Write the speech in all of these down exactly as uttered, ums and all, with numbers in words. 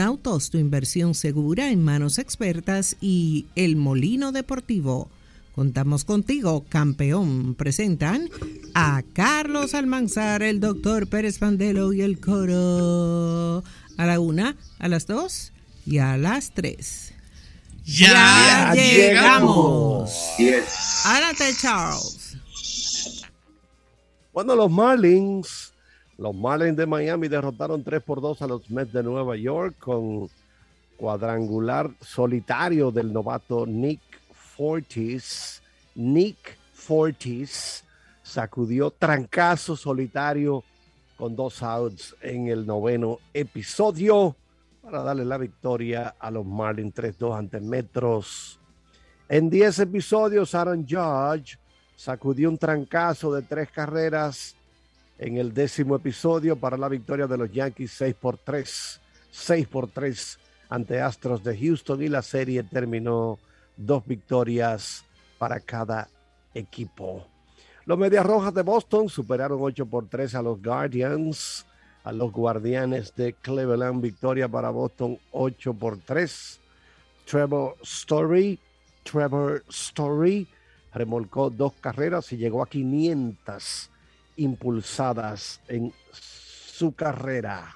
Autos, tu inversión segura en manos expertas, y El Molino Deportivo. Contamos contigo, campeón. Presentan a Carlos Almanzar, el doctor Pérez Pandelo y el coro. A la una, a las dos y a las tres. ¡Ya, ya llegamos! Yes. ¡Árate, Charles! Bueno, los Marlins, los Marlins de Miami derrotaron tres por dos a los Mets de Nueva York con cuadrangular solitario del novato Nick Fortis. Nick Fortis sacudió trancazo solitario con dos outs en el noveno episodio para darle la victoria a los Marlins tres dos ante Metros. En diez episodios, Aaron Judge sacudió un trancazo de tres carreras en el décimo episodio para la victoria de los Yankees seis por tres. seis por tres ante Astros de Houston, y la serie terminó dos victorias para cada equipo. Los Medias Rojas de Boston superaron ocho por tres a los Guardians. A los Guardianes de Cleveland, victoria para Boston ocho por tres. Trevor Story, Trevor Story remolcó dos carreras y llegó a quinientas impulsadas en su carrera.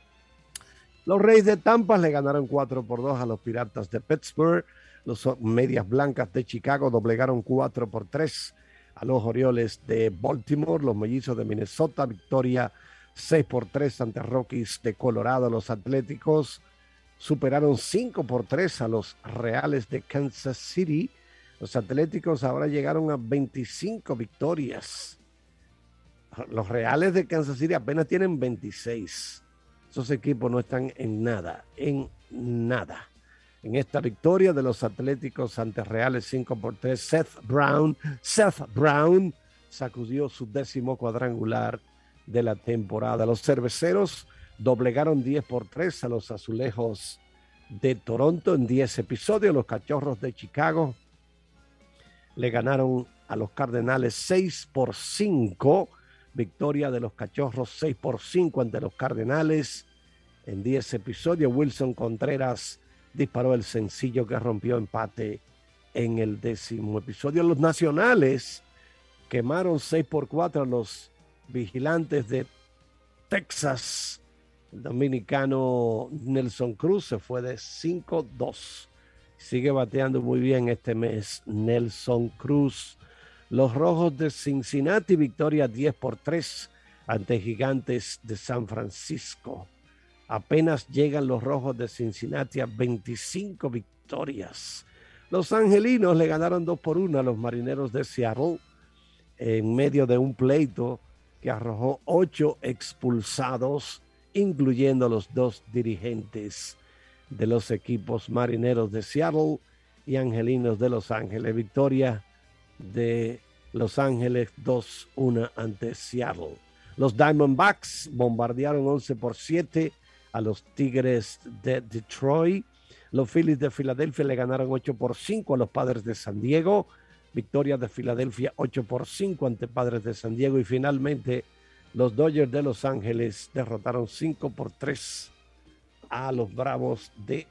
Los Reyes de Tampa le ganaron cuatro por dos a los Piratas de Pittsburgh. Los Medias Blancas de Chicago doblegaron cuatro por tres a los Orioles de Baltimore. Los Mellizos de Minnesota, victoria seis por tres ante Rockies de Colorado. Los Atléticos superaron cinco por tres a los Reales de Kansas City. Los Atléticos ahora llegaron a veinticinco victorias. Los Reales de Kansas City apenas tienen veintiséis. Esos equipos no están en nada, en nada. En esta victoria de los Atléticos ante Reales cinco por tres, Seth Brown, Seth Brown sacudió su décimo cuadrangular de la temporada. Los Cerveceros doblegaron diez por tres a los Azulejos de Toronto en diez episodios. Los Cachorros de Chicago le ganaron a los Cardenales seis por cinco. Victoria de los Cachorros seis por cinco ante los Cardenales en diez episodios. Wilson Contreras disparó el sencillo que rompió empate en el décimo episodio. Los Nacionales quemaron seis por cuatro a los Vigilantes de Texas. El dominicano Nelson Cruz se fue de cinco dos. Sigue bateando muy bien este mes Nelson Cruz. Los Rojos de Cincinnati, victoria diez por tres ante Gigantes de San Francisco. Apenas llegan los Rojos de Cincinnati a veinticinco victorias. Los Angelinos le ganaron dos por uno a los Marineros de Seattle en medio de un pleito que arrojó ocho expulsados, incluyendo los dos dirigentes de los equipos Marineros de Seattle y Angelinos de Los Ángeles. Victoria de Los Ángeles dos uno ante Seattle. Los Diamondbacks bombardearon once por siete a los Tigres de Detroit. Los Phillies de Filadelfia le ganaron ocho por cinco a los Padres de San Diego. Victoria de Filadelfia ocho por cinco ante Padres de San Diego. Y finalmente los Dodgers de Los Ángeles derrotaron cinco por tres a los Bravos de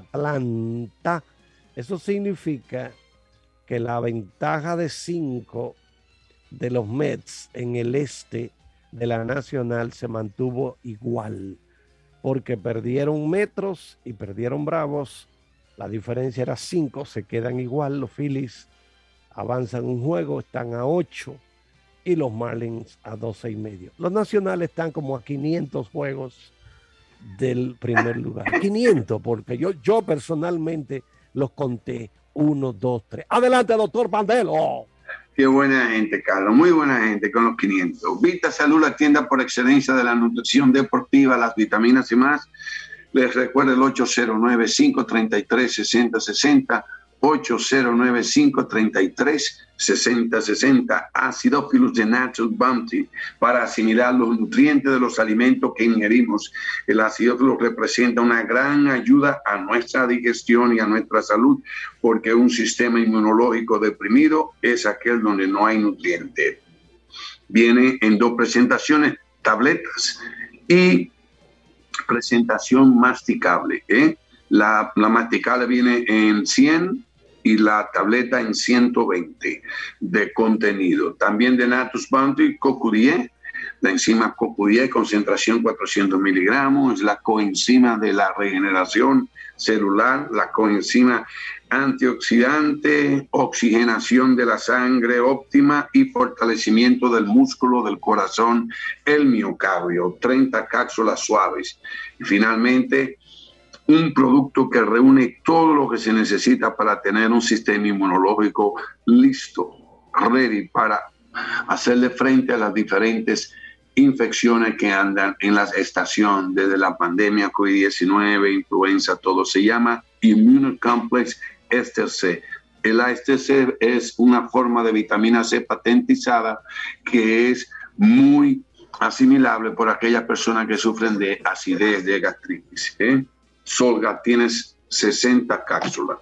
Atlanta. Eso significa que la ventaja de cinco de los Mets en el este de la Nacional se mantuvo igual, porque perdieron Metros y perdieron Bravos. La diferencia era cinco, se quedan igual. Los Phillies avanzan un juego, están a ocho, y los Marlins a doce y medio. Los Nacionales están como a quinientos juegos del primer lugar. quinientos, porque yo, yo personalmente los conté. uno, dos, tres. Adelante, doctor Pandelo. Qué buena gente, Carlos. Muy buena gente con los quinientos. Vita Salud, la tienda por excelencia de la nutrición deportiva, las vitaminas y más. Les recuerdo el ocho cero nueve, cinco tres tres, seis cero seis cero. ocho cero nueve, cinco tres tres, seis cero seis cero. Acidophilus de Natural Bounty para asimilar los nutrientes de los alimentos que ingerimos. El acidófilo representa una gran ayuda a nuestra digestión y a nuestra salud, porque un sistema inmunológico deprimido es aquel donde no hay nutrientes. Viene en dos presentaciones, tabletas y presentación masticable. ¿eh? La, la masticable viene en cien y la tableta en ciento veinte de contenido. También de Natus Bounty, Cocurié, la enzima Cocurié, concentración cuatrocientos miligramos, es la coenzima de la regeneración celular, la coenzima antioxidante, oxigenación de la sangre óptima y fortalecimiento del músculo del corazón, el miocardio, treinta cápsulas suaves. Y finalmente, un producto que reúne todo lo que se necesita para tener un sistema inmunológico listo, ready para hacerle frente a las diferentes infecciones que andan en la estación desde la pandemia COVID diecinueve, influenza, todo. Se llama Immunocomplex Ester C. El Ester C es una forma de vitamina C patentizada que es muy asimilable por aquellas personas que sufren de acidez, de gastritis. ¿eh? Solga, tienes sesenta cápsulas.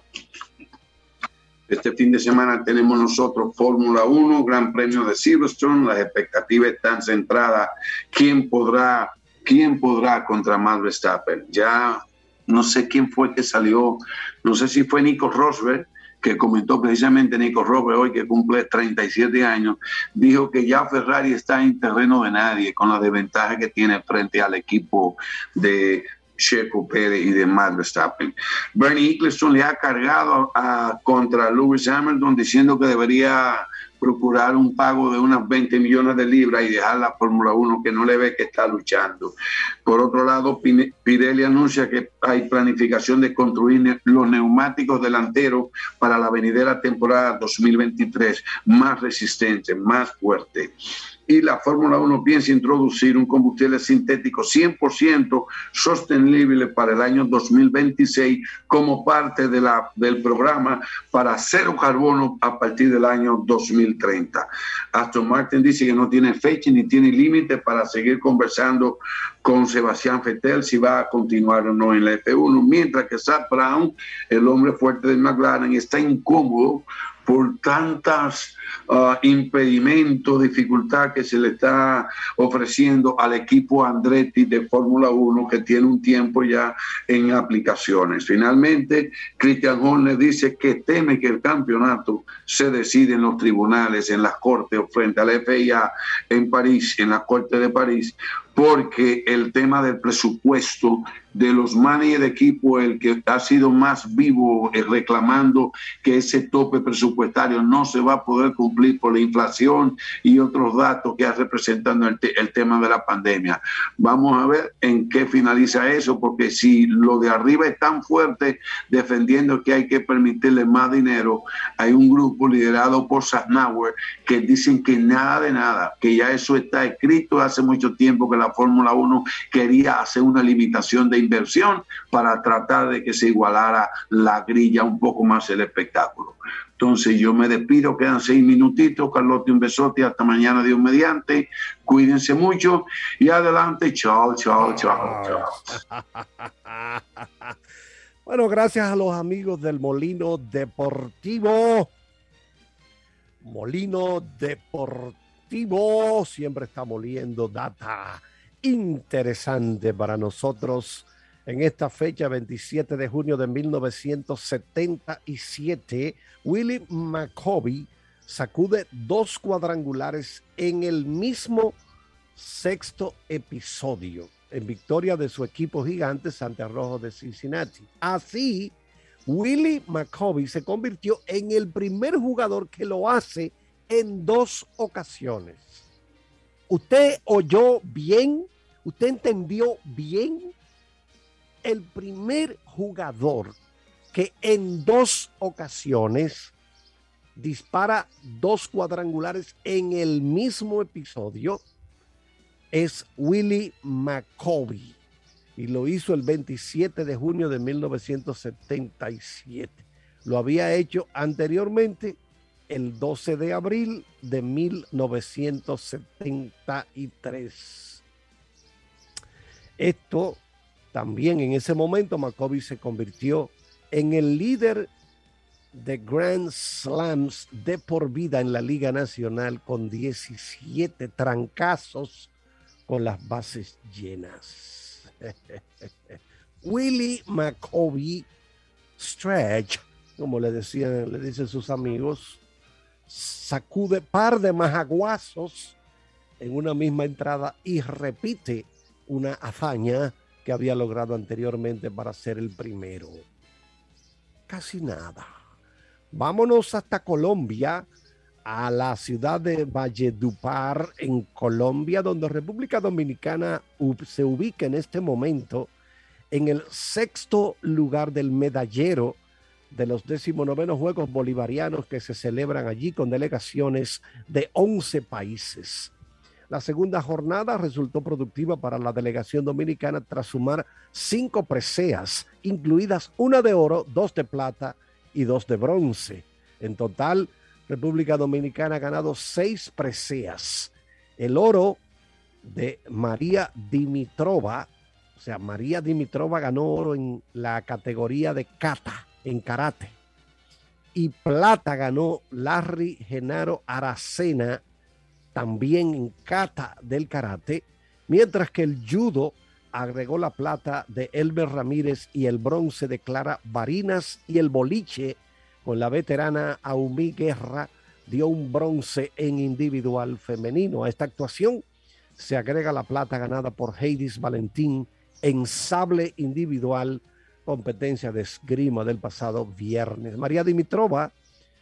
Este fin de semana tenemos nosotros Fórmula uno, Gran Premio de Silverstone. Las expectativas están centradas. ¿Quién podrá, quién podrá contra Max Verstappen? Ya no sé quién fue que salió, no sé si fue Nico Rosberg, que comentó precisamente Nico Rosberg hoy, que cumple treinta y siete años, dijo que ya Ferrari está en terreno de nadie con la desventaja que tiene frente al equipo de Checo Pérez y de Max Verstappen. Bernie Ecclestone le ha cargado a, contra Lewis Hamilton diciendo que debería procurar un pago de unas veinte millones de libras y dejar la Fórmula uno, que no le ve que está luchando. Por otro lado, Pirelli anuncia que hay planificación de construir los neumáticos delanteros para la venidera temporada dos mil veintitrés, más resistentes, más fuertes. Y la Fórmula uno piensa introducir un combustible sintético cien por ciento sostenible para el año dos mil veintiséis como parte de la, del programa para cero carbono a partir del año dos mil treinta. Aston Martin dice que no tiene fecha ni tiene límite para seguir conversando con Sebastián Vettel si va a continuar o no en la F uno, mientras que Zak Brown, el hombre fuerte de McLaren, está incómodo por tantas uh, impedimentos, dificultad que se le está ofreciendo al equipo Andretti de Fórmula uno, que tiene un tiempo ya en aplicaciones. Finalmente, Christian Horner dice que teme que el campeonato se decide en los tribunales, en las cortes o frente a la F I A en París, en la corte de París, porque el tema del presupuesto de los managers de equipo, el que ha sido más vivo eh, reclamando que ese tope presupuestario no se va a poder cumplir por la inflación y otros datos que ha representando el, te el tema de la pandemia. Vamos a ver en qué finaliza eso, porque si lo de arriba es tan fuerte defendiendo que hay que permitirle más dinero, hay un grupo liderado por Safnauer que dicen que nada de nada, que ya eso está escrito hace mucho tiempo, que la Fórmula uno quería hacer una limitación de inversión para tratar de que se igualara la grilla un poco más el espectáculo. Entonces yo me despido, quedan seis minutitos. Carlote, un besote, hasta mañana Dios mediante, cuídense mucho y adelante, chao, chao, chao, chao. Bueno, gracias a los amigos del Molino Deportivo. Molino Deportivo siempre está moliendo data interesante para nosotros en esta fecha, veintisiete de junio de mil novecientos setenta y siete. Willie McCovey sacude dos cuadrangulares en el mismo sexto episodio, en victoria de su equipo gigante Santa Rojo de Cincinnati. Así, Willie McCovey se convirtió en el primer jugador que lo hace en dos ocasiones. ¿Usted oyó bien? ¿Usted entendió bien? El primer jugador que en dos ocasiones dispara dos cuadrangulares en el mismo episodio es Willie McCovey, y lo hizo el veintisiete de junio de mil novecientos setenta y siete. Lo había hecho anteriormente el doce de abril de mil novecientos setenta y tres. Esto también, en ese momento, McCovey se convirtió en el líder de Grand Slams de por vida en la Liga Nacional, con diecisiete trancazos con las bases llenas. Willie McCovey Stretch, como le decían, le dicen sus amigos, sacude par de majaguazos en una misma entrada y repite una hazaña que había logrado anteriormente para ser el primero. Casi nada. Vámonos hasta Colombia, a la ciudad de Valledupar, en Colombia, donde República Dominicana se ubica en este momento en el sexto lugar del medallero de los decimonovenos Juegos Bolivarianos que se celebran allí con delegaciones de once países. La segunda jornada resultó productiva para la delegación dominicana tras sumar cinco preseas, incluidas una de oro, dos de plata y dos de bronce. En total, República Dominicana ha ganado seis preseas. El oro de María Dimitrova, o sea, María Dimitrova ganó oro en la categoría de kata, en karate. Y plata ganó Larry Genaro Aracena, también en kata del karate, mientras que el judo agregó la plata de Elmer Ramírez y el bronce de Clara Barinas, y el boliche con la veterana Aumí Guerra dio un bronce en individual femenino. A esta actuación se agrega la plata ganada por Heidis Valentín en sable individual, competencia de esgrima del pasado viernes. María Dimitrova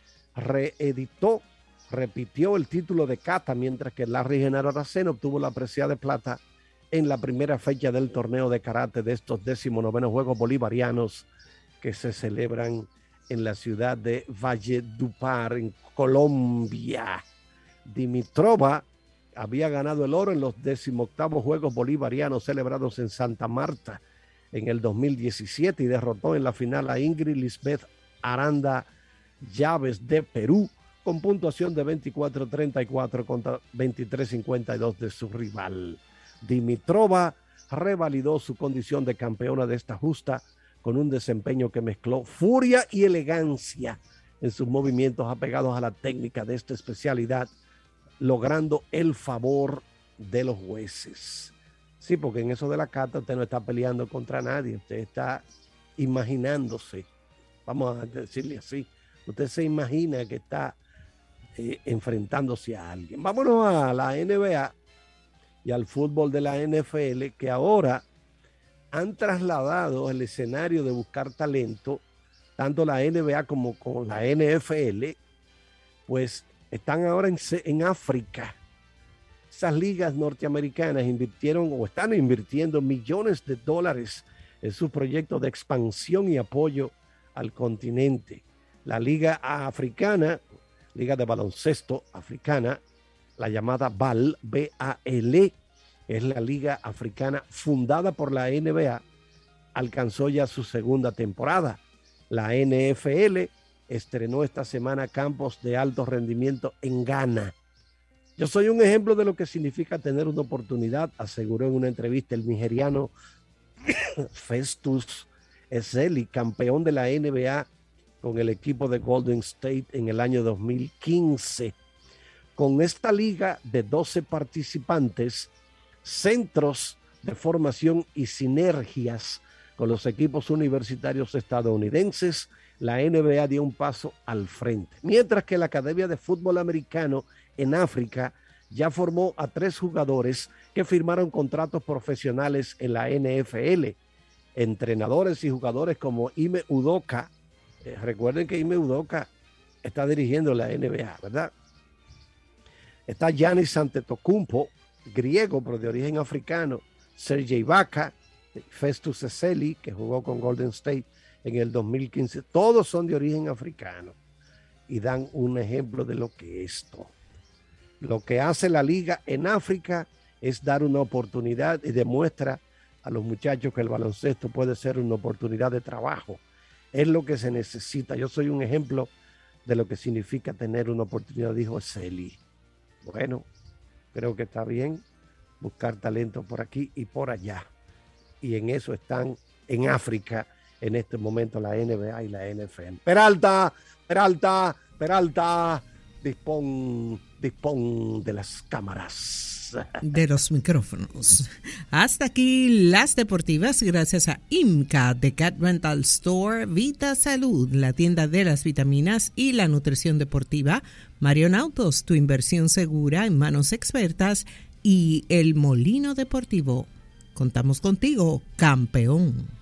reeditó, repitió el título de kata, mientras que Larry Genaro Aracena obtuvo la presea de plata en la primera fecha del torneo de karate de estos decimonovenos Juegos Bolivarianos que se celebran en la ciudad de Valledupar, en Colombia. Dimitrova había ganado el oro en los decimoctavos Juegos Bolivarianos celebrados en Santa Marta en el dos mil diecisiete y derrotó en la final a Ingrid Lisbeth Aranda Llaves de Perú con puntuación de veinticuatro treinta y cuatro contra veintitrés cincuenta y dos de su rival. Dimitrova revalidó su condición de campeona de esta justa con un desempeño que mezcló furia y elegancia en sus movimientos apegados a la técnica de esta especialidad, logrando el favor de los jueces. Sí, porque en eso de la kata usted no está peleando contra nadie, usted está imaginándose, vamos a decirle así, usted se imagina que está eh, enfrentándose a alguien. Vámonos a la N B A y al fútbol de la N F L, que ahora han trasladado el escenario de buscar talento, tanto la N B A como con la N F L, pues están ahora en, en África. Esas ligas norteamericanas invirtieron o están invirtiendo millones de dólares en sus proyectos de expansión y apoyo al continente. La Liga Africana, Liga de Baloncesto Africana, la llamada B A L, B A L, es la Liga Africana fundada por la N B A, alcanzó ya su segunda temporada. La N F L estrenó esta semana campos de alto rendimiento en Ghana. Yo soy un ejemplo de lo que significa tener una oportunidad, aseguró en una entrevista el nigeriano Festus Ezeli, campeón de la N B A con el equipo de Golden State en el año dos mil quince. Con esta liga de doce participantes, centros de formación y sinergias con los equipos universitarios estadounidenses, la N B A dio un paso al frente. Mientras que la Academia de Fútbol Americano en África ya formó a tres jugadores que firmaron contratos profesionales en la N F L. Entrenadores y jugadores como Ime Udoka. Eh, recuerden que Ime Udoka está dirigiendo la N B A, ¿verdad? Está Giannis Antetokounmpo, griego pero de origen africano, Serge Ibaka, Festus Ezeli, que jugó con Golden State en el dos mil quince, todos son de origen africano y dan un ejemplo de lo que es esto. Lo que hace la liga en África es dar una oportunidad y demuestra a los muchachos que el baloncesto puede ser una oportunidad de trabajo. Es lo que se necesita. Yo soy un ejemplo de lo que significa tener una oportunidad, dijo Ezeli. Bueno, creo que está bien buscar talento por aquí y por allá. Y en eso están en África en este momento la N B A y la N F L. Peralta, Peralta, Peralta, dispón, dispón de las cámaras. micrófonos. De los micrófonos. Hasta aquí las deportivas, gracias a IMCA, The Cat Rental Store, Vita Salud, la tienda de las vitaminas y la nutrición deportiva, Marion Autos, tu inversión segura en manos expertas, y El Molino Deportivo. Contamos contigo, campeón.